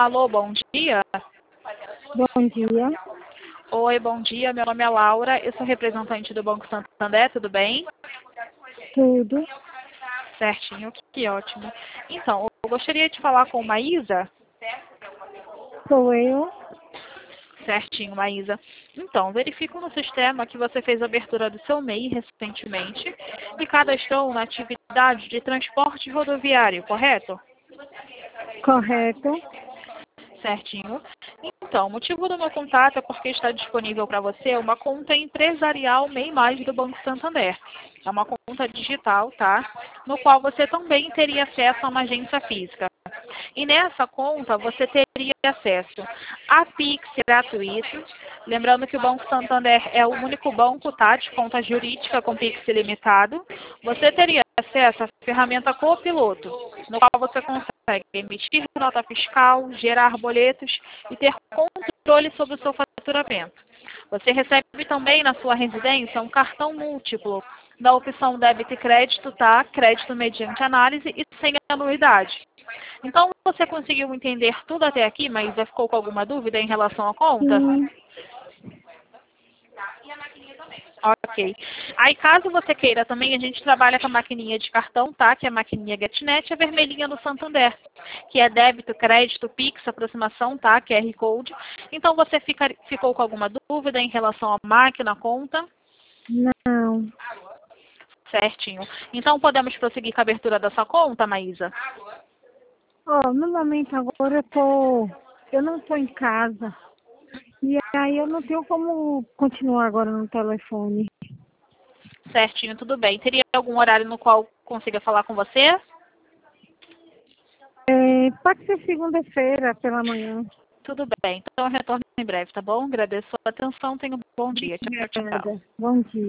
Alô, bom dia. Bom dia. Oi, bom dia. Meu nome é Laura. Eu sou representante do Banco Santander, tudo bem? Tudo. Certinho, que ótimo. Então, eu gostaria de falar com Maísa. Sou eu. Certinho, Maísa. Então, verifico no sistema que você fez a abertura do seu MEI recentemente e cadastrou na atividade de transporte rodoviário, correto? Correto. Certinho. Então, o motivo do meu contato é porque está disponível para você uma conta empresarial MEI Mais do Banco Santander. É uma conta digital, tá? No qual você também teria acesso a uma agência física. E nessa conta você teria acesso a Pix gratuito. Lembrando que o Banco Santander é o único banco, tá, de conta jurídica com Pix ilimitado. Você teria acesso à ferramenta Copiloto, no qual você consegue emitir nota fiscal, gerar boletos e ter controle sobre o seu faturamento. Você recebe também na sua residência um cartão múltiplo da opção débito e crédito, tá? Crédito mediante análise e sem anuidade. Então, você conseguiu entender tudo até aqui, mas já ficou com alguma dúvida em relação à conta? Sim. Ok. Aí, caso você queira também, a gente trabalha com a maquininha de cartão, tá? Que é a maquininha GetNet, a vermelhinha no Santander, que é débito, crédito, Pix, aproximação, tá? QR Code. Então, você ficou com alguma dúvida em relação à máquina, à conta? Não. Certinho. Então, podemos prosseguir com a abertura da sua conta, Maísa? No momento agora eu não estou em casa. E aí eu não tenho como continuar agora no telefone. Certinho, tudo bem. Teria algum horário no qual consiga falar com você? Pode ser segunda-feira pela manhã. Tudo bem. Então, eu retorno em breve, tá bom? Agradeço a sua atenção. Tenha um bom dia. Tchau, tchau. Obrigada. Bom dia.